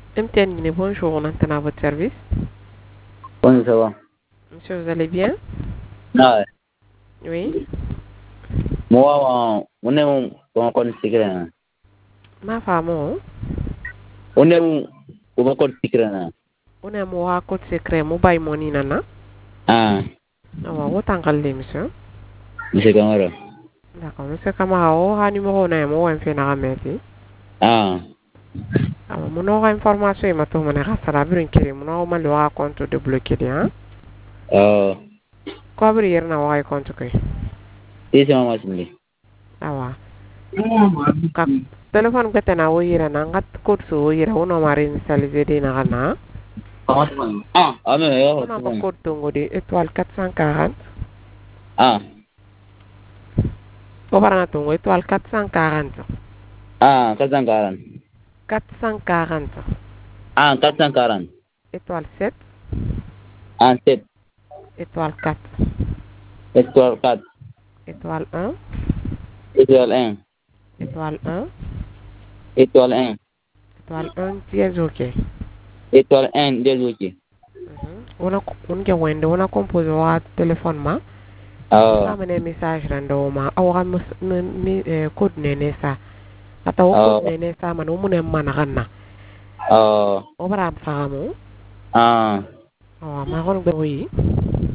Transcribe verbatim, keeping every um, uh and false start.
M T N Guinée, bonjour, on entend à votre service. Bonjour, ça va? Monsieur, vous allez bien? Ah, Oui. moi, on est un bon compte secret. Ma femme, oh. On est un bon compte secret. On est moi code secret, mobile money nana. Ah, Ah, wa wotan kalle, monsieur. monsieur Camara. D'accord, monsieur Kamara, oh, ha numéro na mo en fait na rameti. Ah, Ah, mon aura information et ma to mon era sala birin kiri, mon aura mal wa compte de bloquer de, hein. oh, Ko abri yer na wa compte ko. c'est ça, moi, c'est Ah, wa. Ka téléphone ko tena wo yira na ngat code so yira wono mari initialiser de na kana. Ah, ah, mais, On a pas code tongo de étoile quatre cent quarante. ah, Ko barana tongo étoile quatre cent quarante. ah, quatre cent quarante. quatre cent quarante. Ah, quatre cent quarante. Étoile sept. Ah, sept. Étoile quatre. Étoile quatre. Étoile un. Étoile un. Étoile un. Étoile un. Étoile un dièse OK. Étoile un, désolé. On a on ke wende on a composé wa téléphone ma. Oh, Ka mene message rando ma awra mi code nene sa. Ata wo code oh, nene sa man wo mune mana kanna. oh, O bara famu. ah. Awa ma kono be wi.